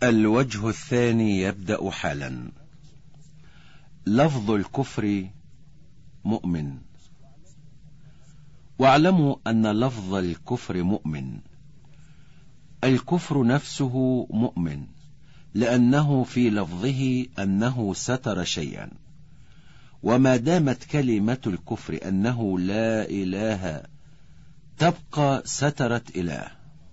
الوجه الثاني يبدأ حالا. لفظ الكفر مؤمن. واعلموا أن لفظ الكفر مؤمن. الكفر نفسه مؤمن، لأنه في لفظه أنه ستر شيئا، وما دامت كلمة الكفر أنه لا إله تبقى سترت إله.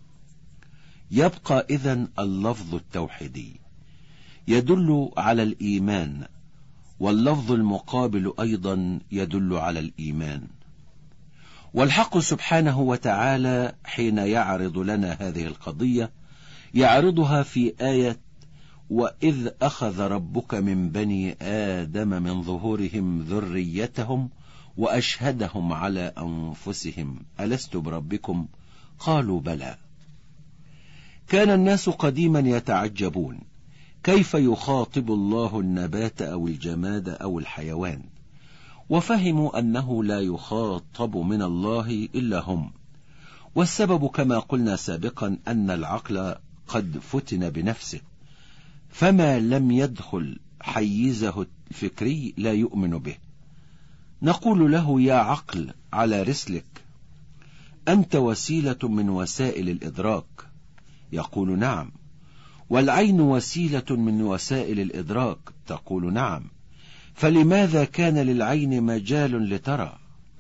يبقى إذن اللفظ التوحيدي يدل على الإيمان، واللفظ المقابل أيضا يدل على الإيمان. والحق سبحانه وتعالى حين يعرض لنا هذه القضية يعرضها في آية: وإذ أخذ ربك من بني آدم من ظهورهم ذريتهم وأشهدهم على أنفسهم ألست بربكم قالوا بلى. كان الناس قديما يتعجبون كيف يخاطب الله النبات أو الجماد أو الحيوان، وفهموا أنه لا يخاطب من الله إلا هم. والسبب كما قلنا سابقا أن العقل قد فتن بنفسه، فما لم يدخل حيزه الفكري لا يؤمن به. نقول له: يا عقل على رسلك، أنت وسيلة من وسائل الإدراك. يقول: نعم. والعين وسيلة من وسائل الإدراك. تقول: نعم. فلماذا كان للعين مجال لترى؟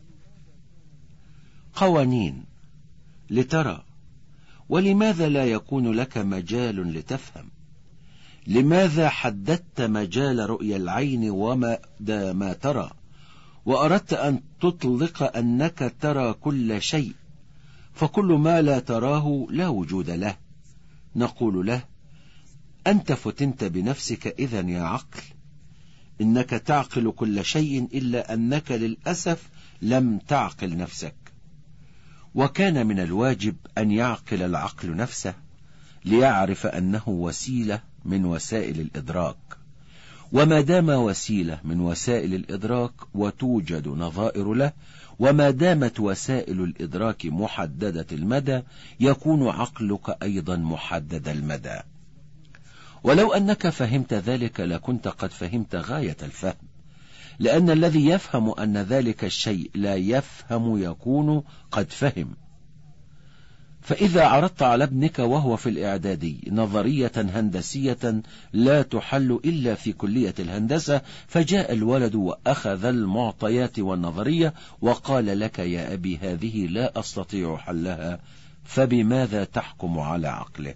قوانين لترى. ولماذا لا يكون لك مجال لتفهم؟ لماذا حددت مجال رؤية العين ومدى ما ترى، وأردت أن تطلق أنك ترى كل شيء، فكل ما لا تراه لا وجود له؟ نقول له: أنت فتنت بنفسك إذن يا عقل، إنك تعقل كل شيء إلا أنك للأسف لم تعقل نفسك. وكان من الواجب أن يعقل العقل نفسه ليعرف أنه وسيلة من وسائل الإدراك، وما دام وسيلة من وسائل الإدراك وتوجد نظائر له، وما دامت وسائل الإدراك محددة المدى، يكون عقلك أيضا محدد المدى. ولو أنك فهمت ذلك لكنت قد فهمت غاية الفهم، لأن الذي يفهم أن ذلك الشيء لا يفهم يكون قد فهم. فإذا عرضت على ابنك وهو في الإعدادي نظرية هندسية لا تحل إلا في كلية الهندسة، فجاء الولد وأخذ المعطيات والنظرية وقال لك: يا أبي هذه لا أستطيع حلها، فبماذا تحكم على عقله؟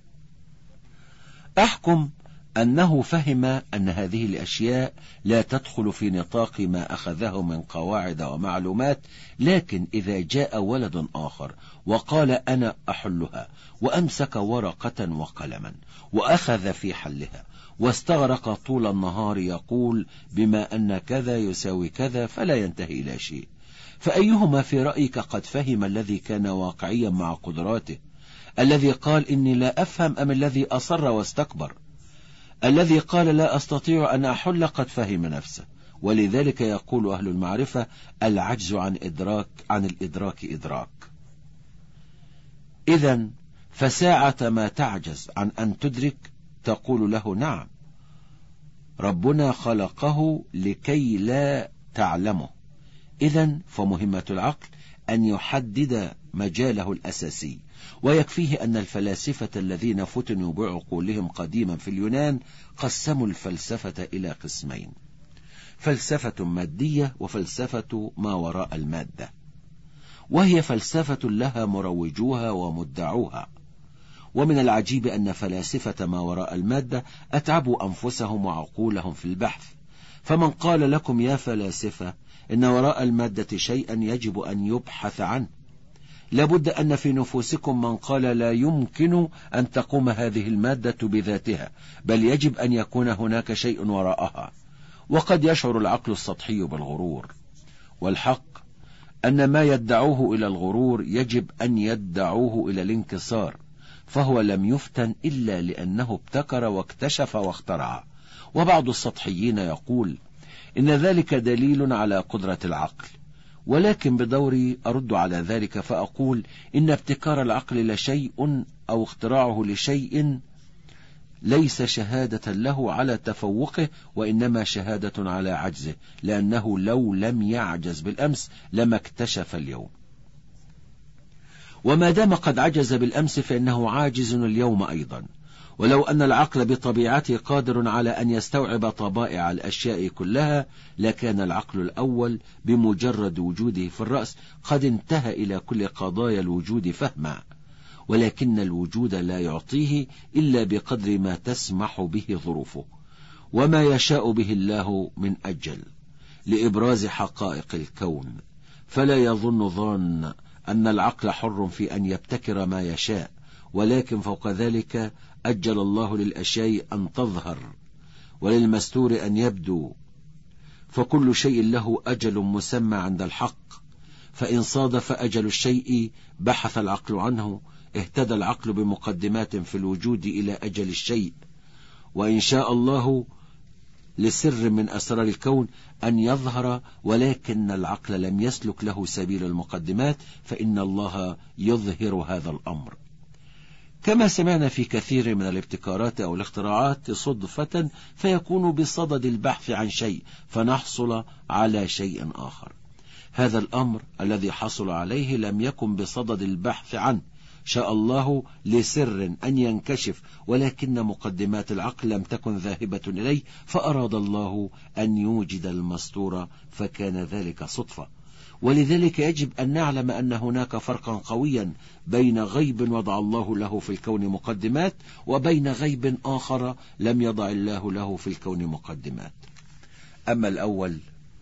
أحكم أنه فهم أن هذه الأشياء لا تدخل في نطاق ما أخذه من قواعد ومعلومات. لكن إذا جاء ولد آخر وقال: أنا أحلها، وأمسك ورقة وقلما وأخذ في حلها واستغرق طول النهار يقول بما أن كذا يساوي كذا، فلا ينتهي إلى شيء، فأيهما في رأيك قد فهم الذي كان واقعيا مع قدراته؟ الذي قال إني لا أفهم، أم الذي أصر واستكبر؟ الذي قال لا أستطيع أن أحل قد فهم نفسه. ولذلك يقول أهل المعرفة: العجز عن الإدراك إدراك. إذن فساعة ما تعجز عن أن تدرك تقول له: نعم، ربنا خلقه لكي لا تعلمه. إذن فمهمة العقل أن يحدد مجاله الأساسي. ويكفيه أن الفلاسفة الذين فتنوا بعقولهم قديما في اليونان قسموا الفلسفة إلى قسمين: فلسفة مادية وفلسفة ما وراء المادة، وهي فلسفة لها مروجوها ومدعوها. ومن العجيب أن فلاسفة ما وراء المادة أتعبوا أنفسهم وعقولهم في البحث. فمن قال لكم يا فلاسفة إن وراء المادة شيئا يجب أن يبحث عنه، لابد أن في نفوسكم من قال لا يمكن أن تقوم هذه المادة بذاتها، بل يجب أن يكون هناك شيء وراءها. وقد يشعر العقل السطحي بالغرور، والحق أن ما يدعوه إلى الغرور يجب أن يدعوه إلى الانكسار، فهو لم يفتن إلا لأنه ابتكر واكتشف واخترع. وبعض السطحيين يقول إن ذلك دليل على قدرة العقل، ولكن بدوري أرد على ذلك فأقول إن ابتكار العقل لشيء أو اختراعه لشيء ليس شهادة له على تفوقه، وإنما شهادة على عجزه، لأنه لو لم يعجز بالأمس لما اكتشف اليوم، وما دام قد عجز بالأمس فإنه عاجز اليوم أيضا. ولو أن العقل بطبيعته قادر على أن يستوعب طبائع الأشياء كلها، لكان العقل الأول بمجرد وجوده في الرأس قد انتهى إلى كل قضايا الوجود فهما، ولكن الوجود لا يعطيه إلا بقدر ما تسمح به ظروفه، وما يشاء به الله من أجل لإبراز حقائق الكون. فلا يظن ظان أن العقل حر في أن يبتكر ما يشاء، ولكن فوق ذلك أجل الله للأشياء أن تظهر وللمستور أن يبدو، فكل شيء له أجل مسمى عند الحق، فإن صادف أجل الشيء بحث العقل عنه، اهتدى العقل بمقدمات في الوجود إلى أجل الشيء. وإن شاء الله لسر من أسرار الكون أن يظهر، ولكن العقل لم يسلك له سبيل المقدمات، فإن الله يظهر هذا الأمر. كما سمعنا في كثير من الابتكارات أو الاختراعات صدفة، فيكون بصدد البحث عن شيء فنحصل على شيء آخر. هذا الأمر الذي حصل عليه لم يكن بصدد البحث عنه، شاء الله لسر أن ينكشف، ولكن مقدمات العقل لم تكن ذاهبة إليه، فأراد الله أن يوجد المستور، فكان ذلك صدفة. ولذلك يجب أن نعلم أن هناك فرقا قويا بين غيب وضع الله له في الكون مقدمات، وبين غيب آخر لم يضع الله له في الكون مقدمات. أما الأول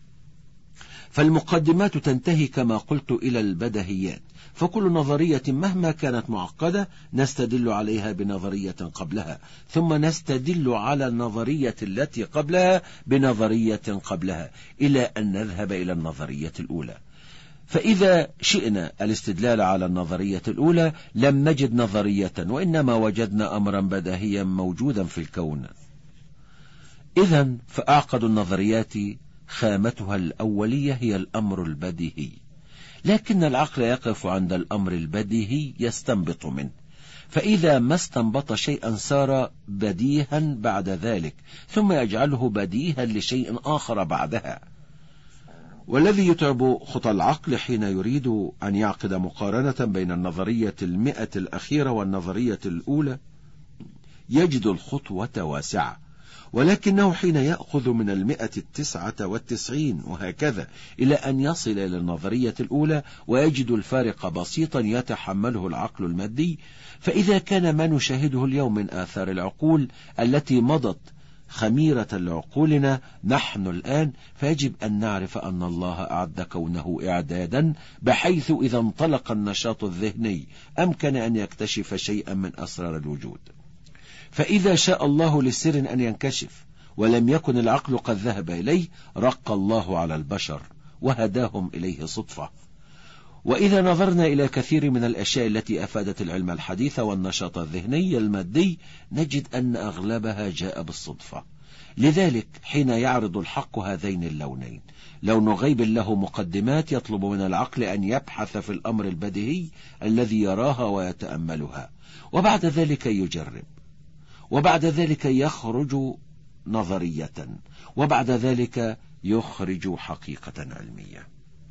فالمقدمات تنتهي كما قلت إلى البدهيات، فكل نظرية مهما كانت معقدة نستدل عليها بنظرية قبلها، ثم نستدل على النظرية التي قبلها بنظرية قبلها، إلى أن نذهب إلى النظرية الأولى. فإذا شئنا الاستدلال على النظرية الأولى لم نجد نظرية، وإنما وجدنا أمرا بديهيا موجودا في الكون. إذن فأعقد النظريات خامتها الأولية هي الأمر البديهي، لكن العقل يقف عند الأمر البديهي يستنبط منه، فإذا ما استنبط شيئا صار بديها بعد ذلك، ثم يجعله بديها لشيء آخر بعدها. والذي يتعب خطى العقل حين يريد أن يعقد مقارنة بين النظرية 100 الأخيرة والنظرية الأولى يجد الخطوة واسعة، ولكنه حين يأخذ من 199 وهكذا إلى أن يصل إلى النظرية الأولى ويجد الفارق بسيطا يتحمله العقل المادي. فإذا كان ما نشاهده اليوم من آثار العقول التي مضت خميرة لعقولنا نحن الآن، فيجب أن نعرف أن الله أعد كونه إعدادا، بحيث إذا انطلق النشاط الذهني أمكن أن يكتشف شيئا من أسرار الوجود. فإذا شاء الله لسر أن ينكشف ولم يكن العقل قد ذهب إليه، رق الله على البشر وهداهم إليه صدفة. وإذا نظرنا إلى كثير من الأشياء التي أفادت العلم الحديث والنشاط الذهني المادي نجد أن أغلبها جاء بالصدفة. لذلك حين يعرض الحق هذين اللونين، لون غيب له مقدمات يطلب من العقل أن يبحث في الأمر البديهي الذي يراها ويتأملها، وبعد ذلك يجرب، وبعد ذلك يخرج نظرية، وبعد ذلك يخرج حقيقة علمية.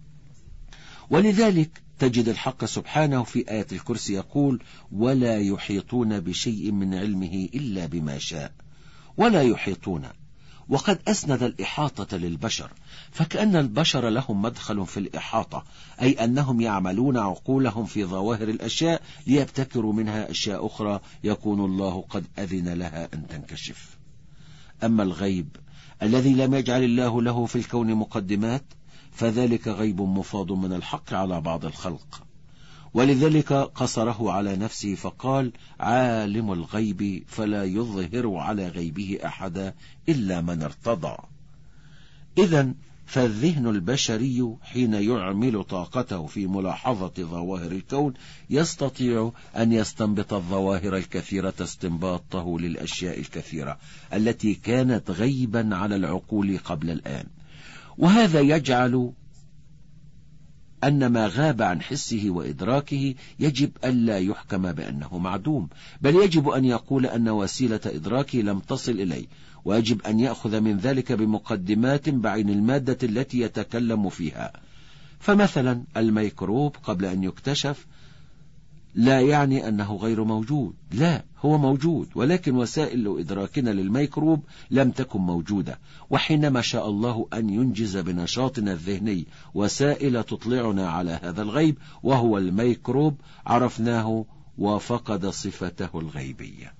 ولذلك تجد الحق سبحانه في آية الكرسي يقول: ولا يحيطون بشيء من علمه إلا بما شاء. ولا يحيطون، وقد أسند الإحاطة للبشر، فكأن البشر لهم مدخل في الإحاطة، أي أنهم يعملون عقولهم في ظواهر الأشياء ليبتكروا منها أشياء أخرى يكون الله قد أذن لها أن تنكشف. أما الغيب الذي لم يجعل الله له في الكون مقدمات فذلك غيب مفاض من الحق على بعض الخلق، ولذلك قصره على نفسه فقال: عالم الغيب فلا يظهر على غيبه أحدا إلا من ارتضى. إذن فالذهن البشري حين يعمل طاقته في ملاحظة ظواهر الكون يستطيع أن يستنبط الظواهر الكثيرة استنباطه للأشياء الكثيرة التي كانت غيبا على العقول قبل الآن. وهذا يجعل أن ما غاب عن حسه وإدراكه يجب ألا يحكم بأنه معدوم، بل يجب أن يقول أن وسيلة إدراكه لم تصل إليه، ويجب أن يأخذ من ذلك بمقدمات بعين المادة التي يتكلم فيها. فمثلا الميكروب قبل أن يكتشف لا يعني أنه غير موجود، لا، هو موجود، ولكن وسائل إدراكنا للميكروب لم تكن موجودة. وحينما شاء الله أن ينجز بنشاطنا الذهني وسائل تطلعنا على هذا الغيب وهو الميكروب، عرفناه وفقد صفته الغيبية.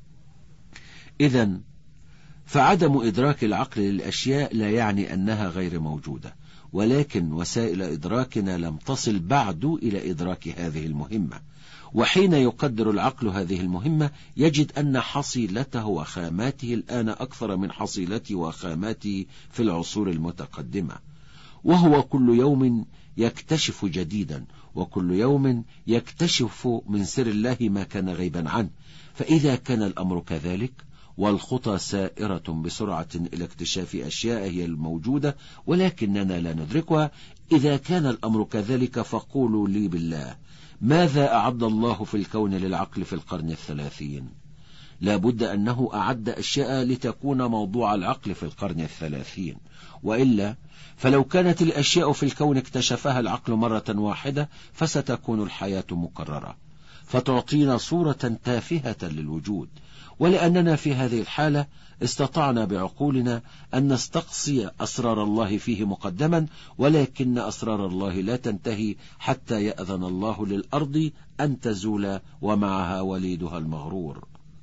إذن فعدم إدراك العقل للأشياء لا يعني أنها غير موجودة، ولكن وسائل إدراكنا لم تصل بعد إلى إدراك هذه المهمة. وحين يقدر العقل هذه المهمة يجد أن حصيلته وخاماته الآن أكثر من حصيلته وخاماته في العصور المتقدمة، وهو كل يوم يكتشف جديدا، وكل يوم يكتشف من سر الله ما كان غيبا عنه. فإذا كان الأمر كذلك والخطى سائرة بسرعة إلى اكتشاف أشياء هي الموجودة ولكننا لا ندركها، إذا كان الأمر كذلك فقولوا لي بالله، ماذا أعد الله في الكون للعقل في القرن 30؟ لا بد أنه أعد أشياء لتكون موضوع العقل في القرن 30، وإلا فلو كانت الأشياء في الكون اكتشفها العقل مرة واحدة فستكون الحياة مكررة، فتعطينا صورة تافهة للوجود. ولأننا في هذه الحالة استطعنا بعقولنا أن نستقصي أسرار الله فيه مقدما، ولكن أسرار الله لا تنتهي حتى يأذن الله للأرض أن تزول ومعها وليدها المغرور.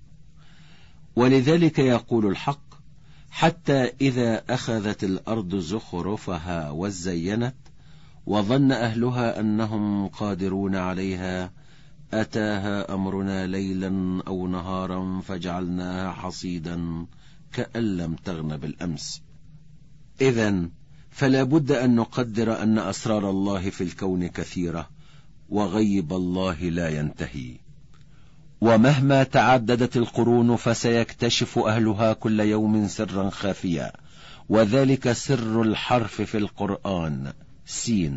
ولذلك يقول الحق: حتى إذا أخذت الأرض زخرفها وزينت وظن أهلها أنهم قادرون عليها أتاها أمرنا ليلا أو نهارا فجعلناها حصيدا كأن لم تغن بالأمس. إذن فلا بد أن نقدر أن أسرار الله في الكون كثيرة، وغيب الله لا ينتهي، ومهما تعددت القرون فسيكتشف أهلها كل يوم سرا خافيا، وذلك سر الحرف في القرآن سين.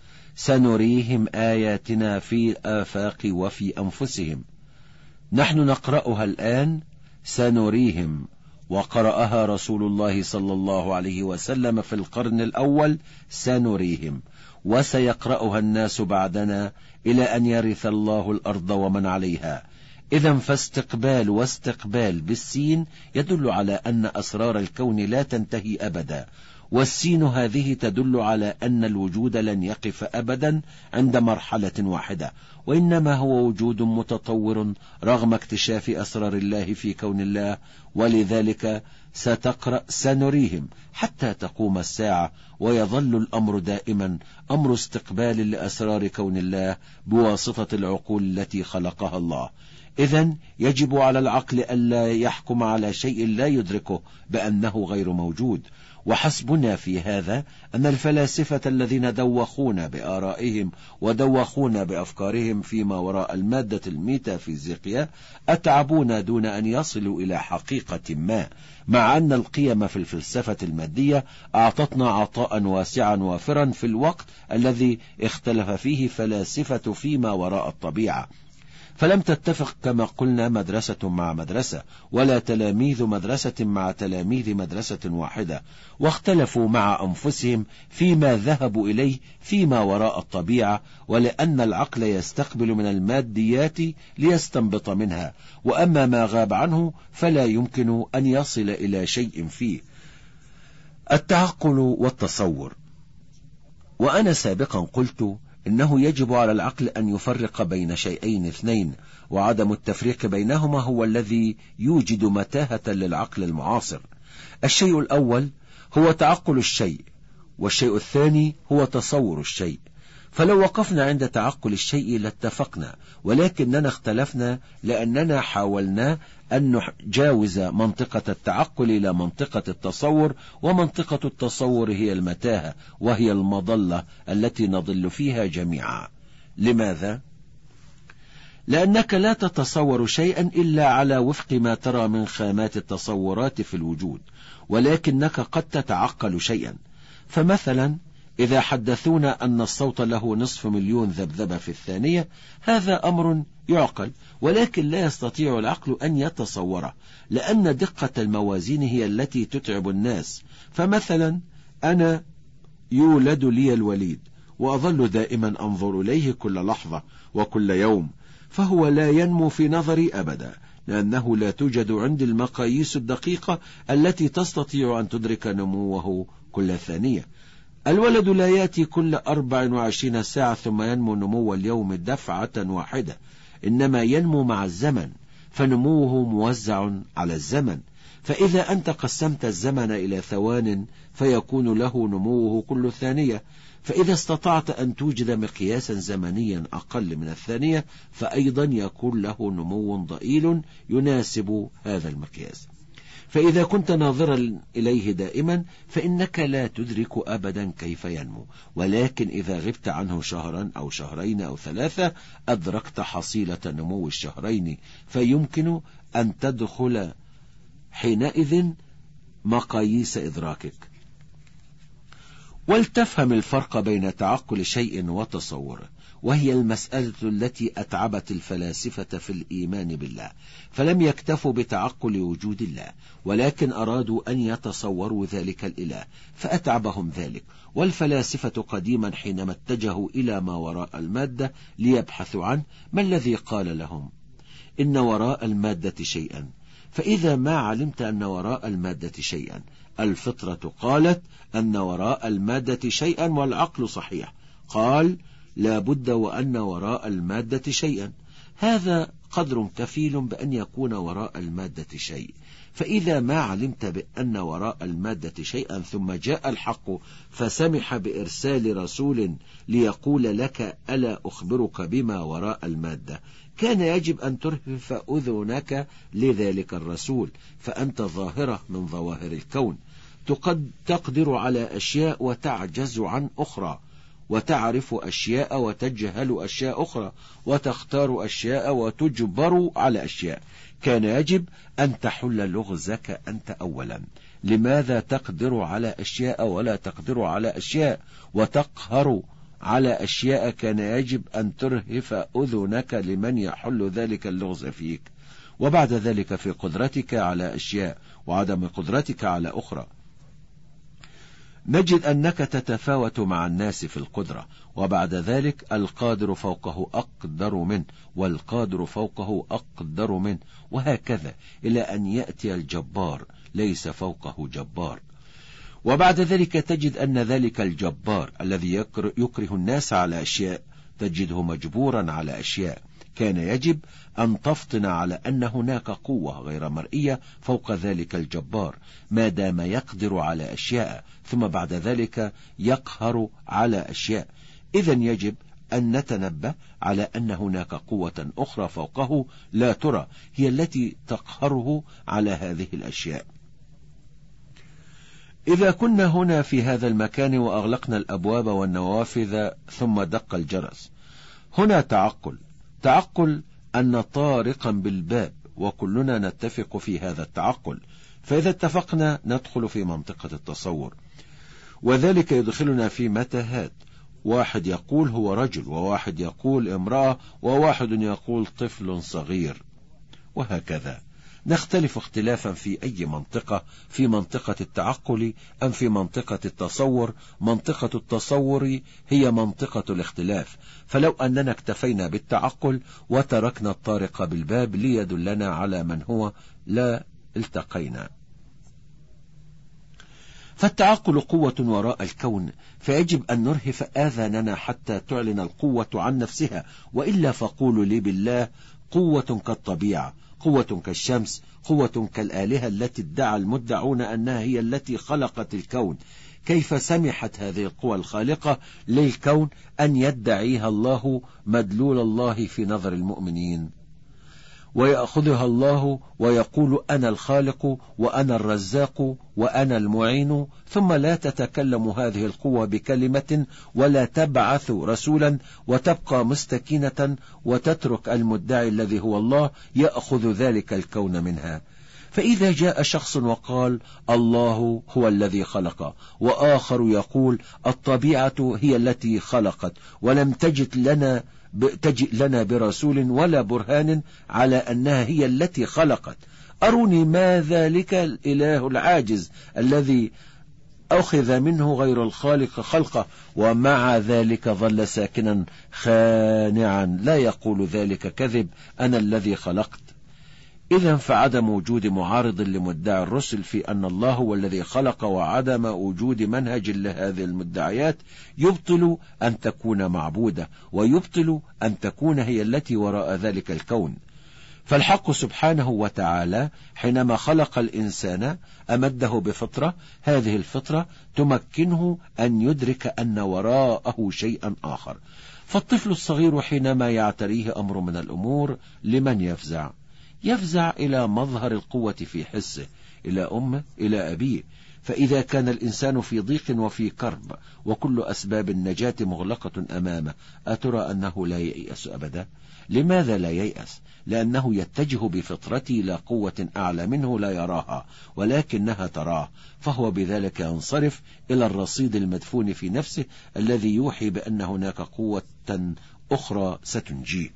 سنريهم آياتنا في الآفاق وفي أنفسهم. نحن نقرأها الآن سنريهم، وقرأها رسول الله صلى الله عليه وسلم في القرن الأول سنريهم، وسيقرأها الناس بعدنا إلى أن يرث الله الأرض ومن عليها. إذن فاستقبال واستقبال بالسين يدل على أن أسرار الكون لا تنتهي أبدا، والسين هذه تدل على أن الوجود لن يقف أبدا عند مرحلة واحدة، وإنما هو وجود متطور رغم اكتشاف أسرار الله في كون الله. ولذلك ستقرأ سنريهم حتى تقوم الساعة، ويظل الأمر دائما أمر استقبال لأسرار كون الله بواسطة العقول التي خلقها الله. إذن يجب على العقل ألا يحكم على شيء لا يدركه بأنه غير موجود. وحسبنا في هذا أن الفلاسفة الذين دوخونا بآرائهم ودوخونا بأفكارهم فيما وراء المادة الميتافيزيقية أتعبونا دون أن يصلوا إلى حقيقة ما، مع أن القيم في الفلسفة المادية أعطتنا عطاء واسعا وافرا في الوقت الذي اختلف فيه فلاسفة فيما وراء الطبيعة. فلم تتفق كما قلنا مدرسة مع مدرسة، ولا تلاميذ مدرسة مع تلاميذ مدرسة واحدة، واختلفوا مع أنفسهم فيما ذهبوا إليه فيما وراء الطبيعة، ولأن العقل يستقبل من الماديات ليستنبط منها، وأما ما غاب عنه فلا يمكن أن يصل إلى شيء فيه. التعقل والتصور. وأنا سابقا قلت إنه يجب على العقل أن يفرق بين شيئين اثنين، وعدم التفريق بينهما هو الذي يوجد متاهة للعقل المعاصر. الشيء الأول هو تعقل الشيء، والشيء الثاني هو تصور الشيء. فلو وقفنا عند تعقل الشيء لاتفقنا، ولكننا اختلفنا لأننا حاولنا أن نجاوز منطقة التعقل إلى منطقة التصور، ومنطقة التصور هي المتاهة وهي المضلة التي نضل فيها جميعا. لماذا؟ لأنك لا تتصور شيئا إلا على وفق ما ترى من خامات التصورات في الوجود، ولكنك قد تتعقل شيئا. فمثلا إذا حدثونا أن الصوت له 500,000 ذبذبة في الثانية، هذا أمر يعقل، ولكن لا يستطيع العقل أن يتصوره، لأن دقة الموازين هي التي تتعب الناس. فمثلا أنا يولد لي الوليد وأظل دائما أنظر إليه كل لحظة وكل يوم، فهو لا ينمو في نظري أبدا، لأنه لا توجد عندي المقاييس الدقيقة التي تستطيع أن تدرك نموه كل ثانية. الولد لا يأتي كل 24 ساعة ثم ينمو نمو اليوم دفعة واحدة، إنما ينمو مع الزمن، فنموه موزع على الزمن. فإذا أنت قسمت الزمن إلى ثوان فيكون له نموه كل ثانية، فإذا استطعت أن توجد مقياسا زمنيا أقل من الثانية فأيضا يكون له نمو ضئيل يناسب هذا المقياس. فإذا كنت ناظرا إليه دائما فإنك لا تدرك أبدا كيف ينمو، ولكن إذا غبت عنه شهرا أو شهرين أو 3 أدركت حصيلة نمو الشهرين، فيمكن أن تدخل حينئذ مقاييس إدراكك. ولتفهم الفرق بين تعقل شيء وتصوره، وهي المسألة التي أتعبت الفلاسفة في الإيمان بالله، فلم يكتفوا بتعقل وجود الله، ولكن أرادوا أن يتصوروا ذلك الإله، فأتعبهم ذلك. والفلاسفة قديما حينما اتجهوا إلى ما وراء المادة ليبحثوا عنه، ما الذي قال لهم؟ إن وراء المادة شيئا. فإذا ما علمت أن وراء المادة شيئا، الفطرة قالت أن وراء المادة شيئا، والعقل صحيح قال لا بد وأن وراء المادة شيئا. هذا قدر كفيل بأن يكون وراء المادة شيء. فإذا ما علمت بأن وراء المادة شيئا ثم جاء الحق فسمح بإرسال رسول ليقول لك ألا أخبرك بما وراء المادة، كان يجب أن ترهف أذنك لذلك الرسول، فأنت ظاهرة من ظواهر الكون، تقدر على أشياء وتعجز عن أخرى، وتعرف أشياء وتجهل أشياء أخرى، وتختار أشياء وتجبر على أشياء. كان يجب أن تحل لغزك أنت أولا. لماذا تقدر على أشياء ولا تقدر على أشياء وتقهر على أشياء؟ كان يجب أن ترهف أذنك لمن يحل ذلك اللغز فيك. وبعد ذلك في قدرتك على أشياء وعدم قدرتك على أخرى، نجد أنك تتفاوت مع الناس في القدرة، وبعد ذلك القادر فوقه أقدر منه، والقادر فوقه أقدر منه، وهكذا إلى أن يأتي الجبار ليس فوقه جبار. وبعد ذلك تجد أن ذلك الجبار الذي يكره الناس على أشياء تجده مجبورا على أشياء. كان يجب أن تفطن على أن هناك قوة غير مرئية فوق ذلك الجبار ما دام يقدر على أشياء، ثم بعد ذلك يقهر على أشياء. إذن يجب أن نتنبه على أن هناك قوة أخرى فوقه لا ترى، هي التي تقهره على هذه الأشياء. إذا كنا هنا في هذا المكان وأغلقنا الأبواب والنوافذ ثم دق الجرس، هنا تعقل أن طارقا بالباب، وكلنا نتفق في هذا التعقل. فإذا اتفقنا ندخل في منطقة التصور، وذلك يدخلنا في متاهات. واحد يقول هو رجل، وواحد يقول امرأة، وواحد يقول طفل صغير، وهكذا. نختلف اختلافا في أي منطقة، في منطقة التعقل أم في منطقة التصور. منطقة التصور هي منطقة الاختلاف، فلو أننا اكتفينا بالتعقل وتركنا الطارق بالباب ليدلنا على من هو لا التقينا. فالتعقل قوة وراء الكون، فيجب أن نرهف آذاننا حتى تعلن القوة عن نفسها، وإلا فقولوا لي بالله قوة كالطبيعة، قوة كالشمس، قوة كالآلهة التي ادعى المدعون أنها هي التي خلقت الكون. كيف سمحت هذه القوى الخالقة للكون أن يدعيها الله مدلول الله في نظر المؤمنين، ويأخذها الله ويقول أنا الخالق وأنا الرزاق وأنا المعين، ثم لا تتكلم هذه القوة بكلمة ولا تبعث رسولا، وتبقى مستكينة وتترك المدعي الذي هو الله يأخذ ذلك الكون منها. فإذا جاء شخص وقال الله هو الذي خلق، وآخر يقول الطبيعة هي التي خلقت، ولم تجئ لنا برسول ولا برهان على أنها هي التي خلقت، أروني ما ذلك الإله العاجز الذي أخذ منه غير الخالق خلقه، ومع ذلك ظل ساكنا خانعا لا يقول ذلك كذب، أنا الذي خلقت. إذن فعدم وجود معارض لمدعي الرسل في أن الله هو الذي خلق، وعدم وجود منهج لهذه المدعيات يبطل أن تكون معبودة، ويبطل أن تكون هي التي وراء ذلك الكون. فالحق سبحانه وتعالى حينما خلق الإنسان أمده بفطرة، هذه الفطرة تمكنه أن يدرك أن وراءه شيئا آخر. فالطفل الصغير حينما يعتريه أمر من الأمور لمن يفزع؟ يفزع إلى مظهر القوة في حسه، إلى أمه، إلى أبيه. فإذا كان الإنسان في ضيق وفي كرب وكل أسباب النجاة مغلقة أمامه، أترى أنه لا ييأس أبدا؟ لماذا لا ييأس؟ لأنه يتجه بفطرته إلى قوة أعلى منه لا يراها ولكنها تراه، فهو بذلك ينصرف إلى الرصيد المدفون في نفسه الذي يوحي بأن هناك قوة أخرى ستنجيه.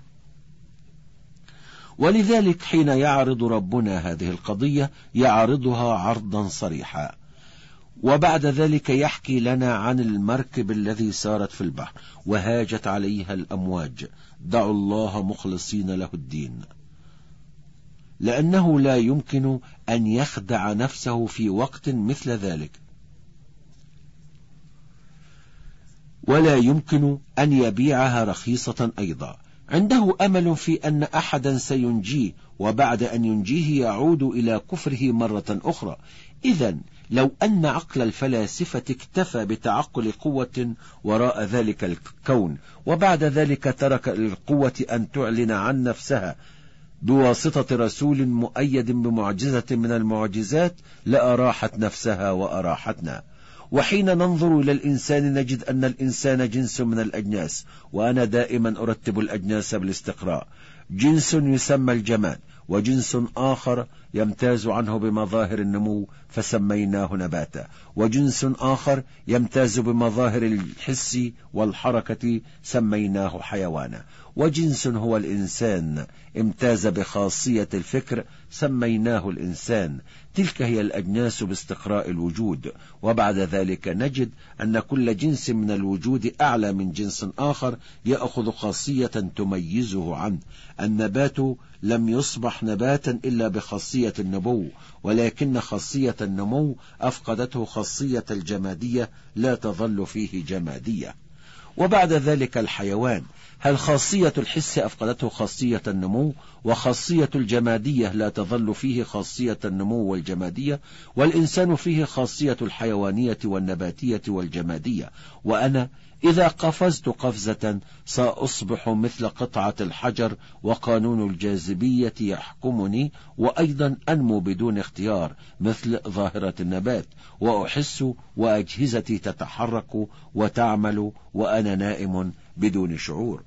ولذلك حين يعرض ربنا هذه القضية يعرضها عرضا صريحا، وبعد ذلك يحكي لنا عن المركب الذي سارت في البحر وهاجت عليها الأمواج، دعوا الله مخلصين له الدين، لأنه لا يمكن أن يخدع نفسه في وقت مثل ذلك، ولا يمكن أن يبيعها رخيصة أيضا. عنده أمل في أن أحدا سينجيه، وبعد أن ينجيه يعود إلى كفره مرة أخرى. إذن لو أن عقل الفلاسفة اكتفى بتعقل قوة وراء ذلك الكون، وبعد ذلك ترك للقوة أن تعلن عن نفسها بواسطة رسول مؤيد بمعجزة من المعجزات، لأراحت نفسها وأراحتنا. وحين ننظر إلى الإنسان نجد أن الإنسان جنس من الأجناس، وأنا دائما أرتب الأجناس بالاستقراء. جنس يسمى الجماد، وجنس آخر يمتاز عنه بمظاهر النمو فسميناه نباتا، وجنس آخر يمتاز بمظاهر الحس والحركة سميناه حيوانا، وجنس هو الإنسان امتاز بخاصية الفكر سميناه الإنسان. تلك هي الأجناس باستقراء الوجود. وبعد ذلك نجد أن كل جنس من الوجود أعلى من جنس آخر يأخذ خاصية تميزه عنه. النبات لم يصبح نباتا إلا بخاصية النمو، ولكن خاصية النمو أفقدته خاصية الجمادية، لا تظل فيه جمادية. وبعد ذلك الحيوان، هل خاصية الحس أفقدته خاصية النمو، وخاصية الجمادية لا تظل فيه خاصية النمو والجمادية، والإنسان فيه خاصية الحيوانية والنباتية والجمادية. وأنا إذا قفزت قفزة سأصبح مثل قطعة الحجر، وقانون الجاذبية يحكمني، وأيضا أنمو بدون اختيار مثل ظاهرة النبات، وأحس وأجهزتي تتحرك وتعمل وأنا نائم بدون شعور.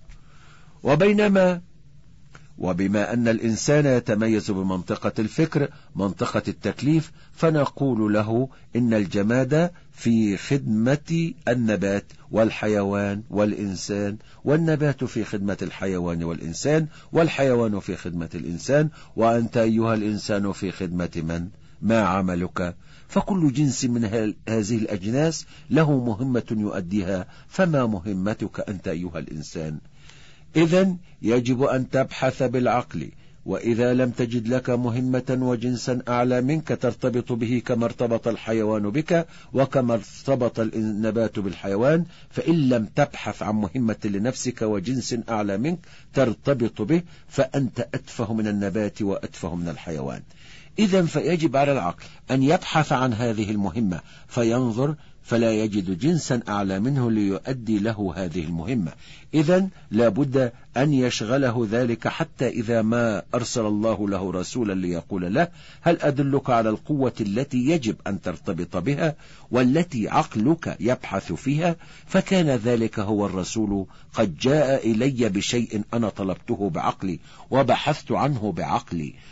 وبما أن الإنسان يتميز بمنطقة الفكر، منطقة التكليف، فنقول له إن الجماد في خدمة النبات والحيوان والإنسان، والنبات في خدمة الحيوان والإنسان، والحيوان في خدمة الإنسان، وأنت أيها الإنسان في خدمة من؟ ما عملك؟ فكل جنس من هذه الأجناس له مهمة يؤديها، فما مهمتك أنت أيها الإنسان؟ إذن يجب أن تبحث بالعقل، وإذا لم تجد لك مهمة وجنسا أعلى منك ترتبط به كما ارتبط الحيوان بك وكما ارتبط النبات بالحيوان، فإن لم تبحث عن مهمة لنفسك وجنس أعلى منك ترتبط به، فأنت أتفه من النبات وأتفه من الحيوان. إذن فيجب على العقل أن يبحث عن هذه المهمة فينظر، فلا يجد جنسا أعلى منه ليؤدي له هذه المهمة. إذن لابد أن يشغله ذلك، حتى إذا ما أرسل الله له رسولا ليقول له هل أدلك على القوة التي يجب أن ترتبط بها والتي عقلك يبحث فيها، فكان ذلك هو الرسول قد جاء إلي بشيء أنا طلبته بعقلي وبحثت عنه بعقلي،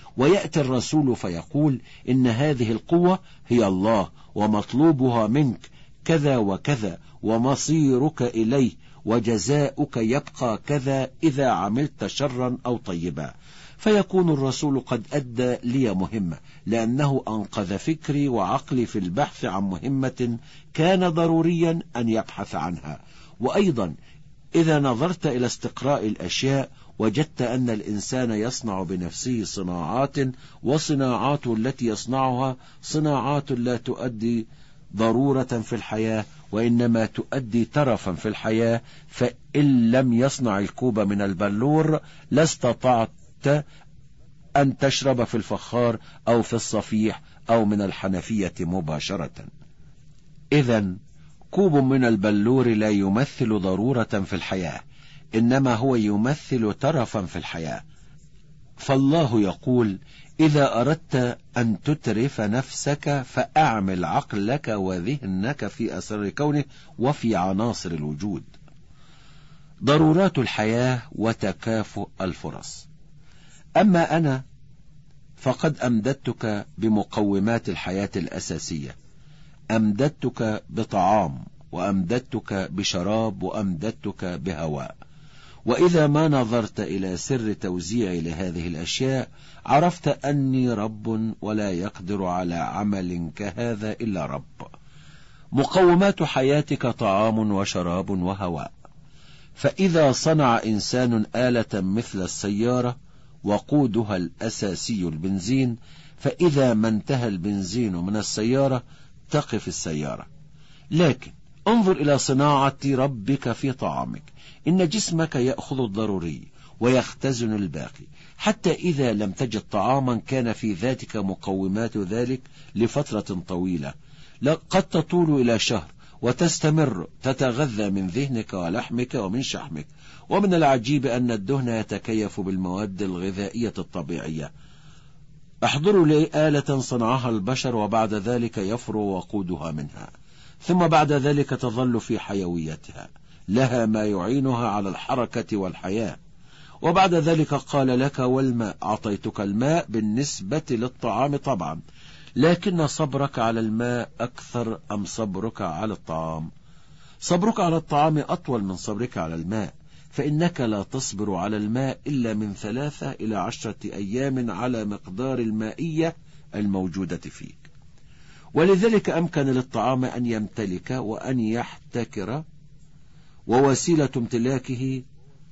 ويأتي الرسول فيقول إن هذه القوة هي الله ومطلوبها منك كذا وكذا ومصيرك إليه وجزاؤك يبقى كذا إذا عملت شرا أو طيبا، فيكون الرسول قد أدى لي مهمة، لأنه أنقذ فكري وعقلي في البحث عن مهمة كان ضروريا أن يبحث عنها. وأيضا إذا نظرت إلى استقراء الأشياء وجدت أن الإنسان يصنع بنفسه صناعات، وصناعات التي يصنعها صناعات لا تؤدي ضرورة في الحياة وإنما تؤدي ترفا في الحياة، فإن لم يصنع الكوب من البلور لاستطعت أن تشرب في الفخار أو في الصفيح أو من الحنفية مباشرة. إذن كوب من البلور لا يمثل ضرورة في الحياة، إنما هو يمثل ترفا في الحياة. فالله يقول: إذا أردت أن تترف نفسك فأعمل عقلك وذهنك في أسرار كونه وفي عناصر الوجود. ضرورات الحياة وتكافؤ الفرص. أما أنا فقد أمددتك بمقومات الحياة الأساسية، أمددتك بطعام وأمددتك بشراب وأمددتك بهواء. وإذا ما نظرت إلى سر توزيعي لهذه الأشياء عرفت أني رب ولا يقدر على عمل كهذا إلا رب. مقومات حياتك طعام وشراب وهواء. فإذا صنع إنسان آلة مثل السيارة وقودها الأساسي البنزين، فإذا ما انتهى البنزين من السيارة تقف السيارة. لكن انظر إلى صناعة ربك في طعامك. إن جسمك يأخذ الضروري ويختزن الباقي، حتى إذا لم تجد طعاما كان في ذاتك مقومات ذلك لفترة طويلة، قد تطول إلى شهر وتستمر تتغذى من ذهنك ولحمك ومن شحمك. ومن العجيب أن الدهن يتكيف بالمواد الغذائية الطبيعية. احضروا لي آلة صنعها البشر وبعد ذلك يفرغ وقودها منها، ثم بعد ذلك تظل في حيويتها، لها ما يعينها على الحركة والحياة. وبعد ذلك قال لك: والماء، أعطيتك الماء بالنسبة للطعام طبعا، لكن صبرك على الماء أكثر أم صبرك على الطعام؟ صبرك على الطعام أطول من صبرك على الماء، فإنك لا تصبر على الماء إلا من 3 إلى 10 أيام على مقدار المائية الموجودة فيك. ولذلك أمكن للطعام أن يمتلك وأن يحتكر، ووسيلة امتلاكه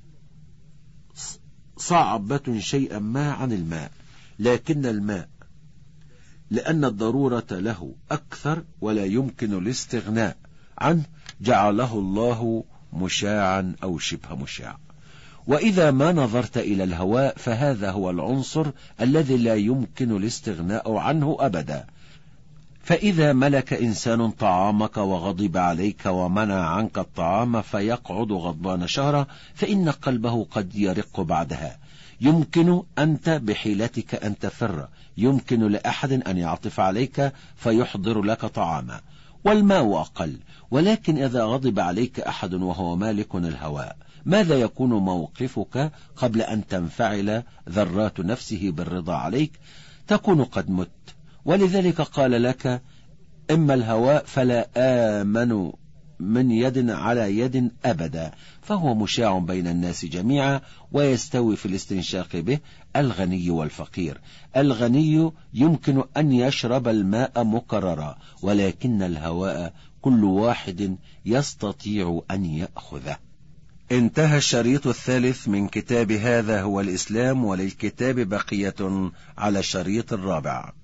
صعبة شيئا ما عن الماء. لكن الماء لأن الضرورة له أكثر ولا يمكن الاستغناء عنه جعله الله مشاعا أو شبه مشاع. وإذا ما نظرت إلى الهواء فهذا هو العنصر الذي لا يمكن الاستغناء عنه أبدا. فإذا ملك إنسان طعامك وغضب عليك ومنع عنك الطعام فيقعد غضبان شهرا، فإن قلبه قد يرق بعدها. يمكن أنت بحيلتك أن تفر، يمكن لأحد أن يعطف عليك فيحضر لك طعاما، والماء أقل. ولكن إذا غضب عليك أحد وهو مالك الهواء، ماذا يكون موقفك قبل أن تنفعل ذرات نفسه بالرضا عليك؟ تكون قد مت. ولذلك قال لك: إما الهواء فلا آمن من يد على يد أبدا، فهو مشاع بين الناس جميعا ويستوي في الاستنشاق به الغني والفقير. الغني يمكن أن يشرب الماء مكررا، ولكن الهواء كل واحد يستطيع أن يأخذه. انتهى الشريط الثالث من كتاب هذا هو الإسلام، وللكتاب بقية على الشريط الرابع.